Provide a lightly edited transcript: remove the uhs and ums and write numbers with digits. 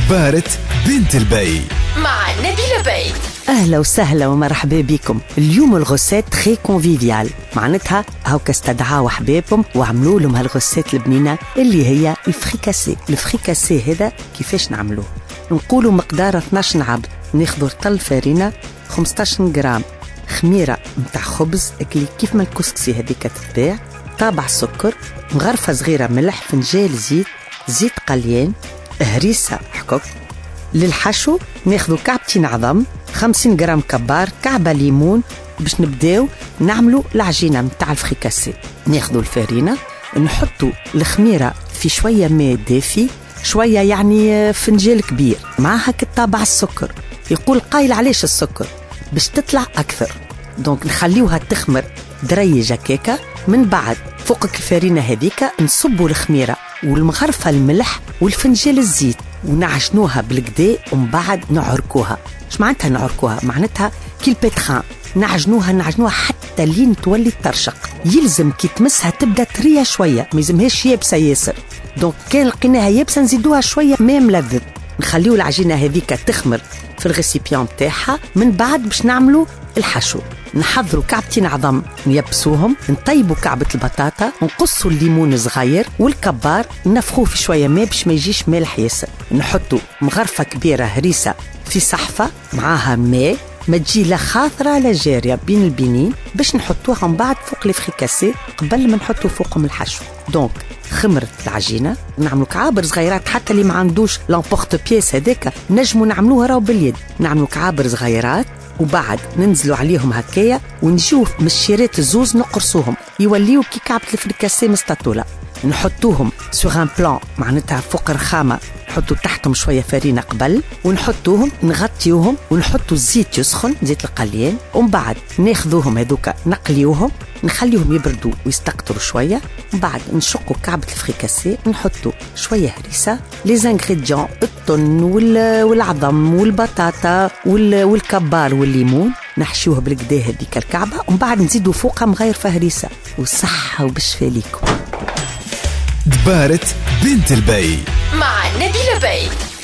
دبارة بنت البي مع نبيلة بي. أهلا وسهلا ومرحبا بكم. اليوم الغسات تري كونفيفيال، معناتها هاوكا استدعاو حبابهم وعملوا لهم هالغسات البنينة اللي هي الفريكاسي. الفريكاسي هذا كيفاش نعملوه؟ نقولوا مقدار 12 عبد، ناخذوا رطل فارينة 15 جرام، خميرة متاع خبز كيف ما الكسكسي هذيك تتباع، طابع سكر، مغرفة صغيرة ملح، فنجال زيت قليان، هريسة حكوك. للحشو ناخذوا كعبتين عظم، 50 جرام كبار، كعبة ليمون، باش نبداو نعملوا العجينة متاع الفريكاسي. ناخذوا الفارينة، نحطوا الخميرة في شوية ماء دافي، شوية يعني فنجال كبير، معها كطابع السكر. يقول قايل علاش السكر؟ باش تطلع أكثر. دونك نخليوها تخمر دريجة كيكا. من بعد فوق الفارينة هذيك نصبوا الخميرة والمغرفة الملح والفنجال الزيت ونعجنوها بالكدا، ومن بعد نعركوها. اش معناتها نعركوها؟ معناتها كي البيتخان نعجنوها حتى لين تولي ترشق. يلزم كي تمسها تبدا طريه شويه، ما يلزمهاش يابسه ياسر. دونك كان لقيناها يابسه نزيدوها شويه ماء ملذذ. نخليو العجينه هذيك تخمر في الغسيبيون تاعها. من بعد باش نعملوا الحشو، نحضروا كعبتين عظم نيبسوهم، نطيبوا كعبة البطاطا، نقصوا الليمون صغير والكبار، نفخوه في شوية ماء باش ما يجيش مالح ياسر. نحطوا مغرفة كبيرة هريسة في صحفة معاها ماء، ما تجي لا خاطرة لا جارية بين البنين، باش نحطوها من بعد فوق الفريكاسي قبل ما نحطوا فوقهم الحشو. دونك خمرت العجينة، نعملوا كعابر صغيرات، حتى اللي ما عندوش لامبورت بيس هذاك نجموا نعملوها راو باليد. نعملوا كعابر صغيرات وبعد ننزلوا عليهم هكايا، ونجيو مشيرات الزوز نقرصوهم يوليو كي كعبة الفريكاسي مستطولة. نحطوهم سوغ ان بلان، معناتها فوق رخامة، نحطوا تحتهم شوية فارينة قبل، ونحطوهم نغطيوهم، ونحطوا الزيت يسخن، زيت القليان. ومن بعد ناخذوهم هذوك نقليوهم، نخليهم يبردوا ويستقطروا شوية. من بعد نشقوا كعبة الفريكاسي، نحطوا شوية هريسة، لي زانغريديون، الطن والعظم والبطاطا والكبار والليمون، نحشوه بالكدا هذيك الكعبة. ومن بعد نزيدوا فوقها مغير هريسة. وصحة وبشفى ليكم. دبارة بنت البي مع نبيلة بي.